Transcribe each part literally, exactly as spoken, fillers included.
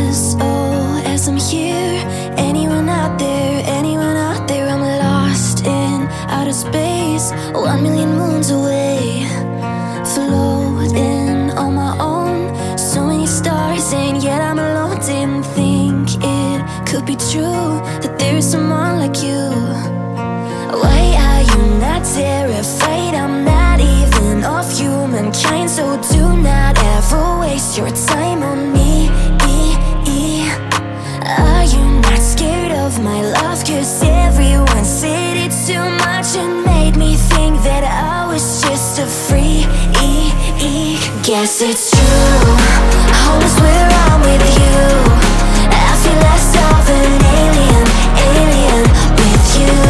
as oh as I'm here. Anyone out there, anyone out there, I'm lost in outer space, one million moons away, floating on my own. So many stars and yet I'm alone. Didn't think it could be true that there's someone like you. Why are you not terrified? I'm not even of humankind, so do not ever waste your time on me. Are you not scared of my love? Cause everyone said it's too much and made me think that I was just a freak. Guess it's true, always where I'm with you. I feel less of an alien, alien with you.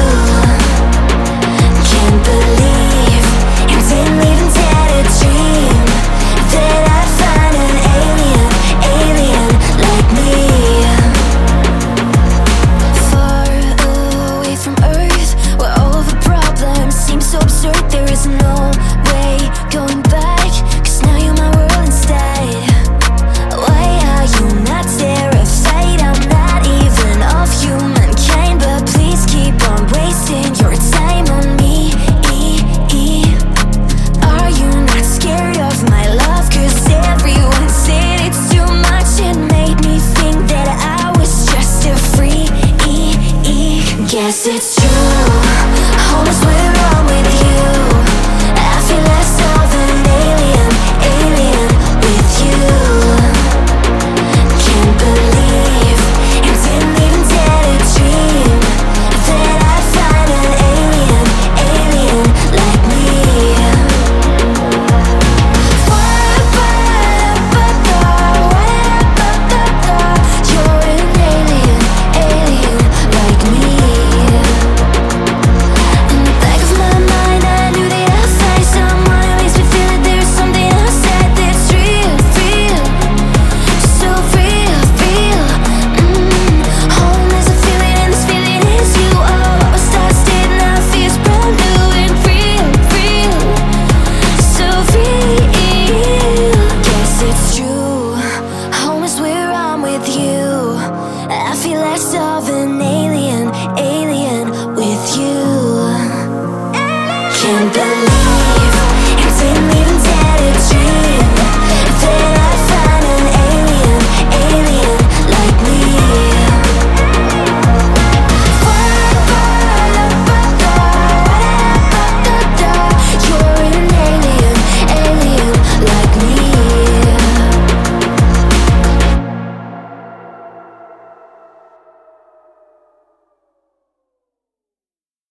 Can't believe you didn't even dare to dream that I'd find an alien, alien like me. Far away from Earth, where all of the problems seem so absurd. There is no way going back, cause now you're my world instead. Why are you not terrified? I'm not even of humankind, but please keep on wasting your time on me. Are you not scared of my love? Cause everyone said it's too much and made me think that I was just a freak. Guess it's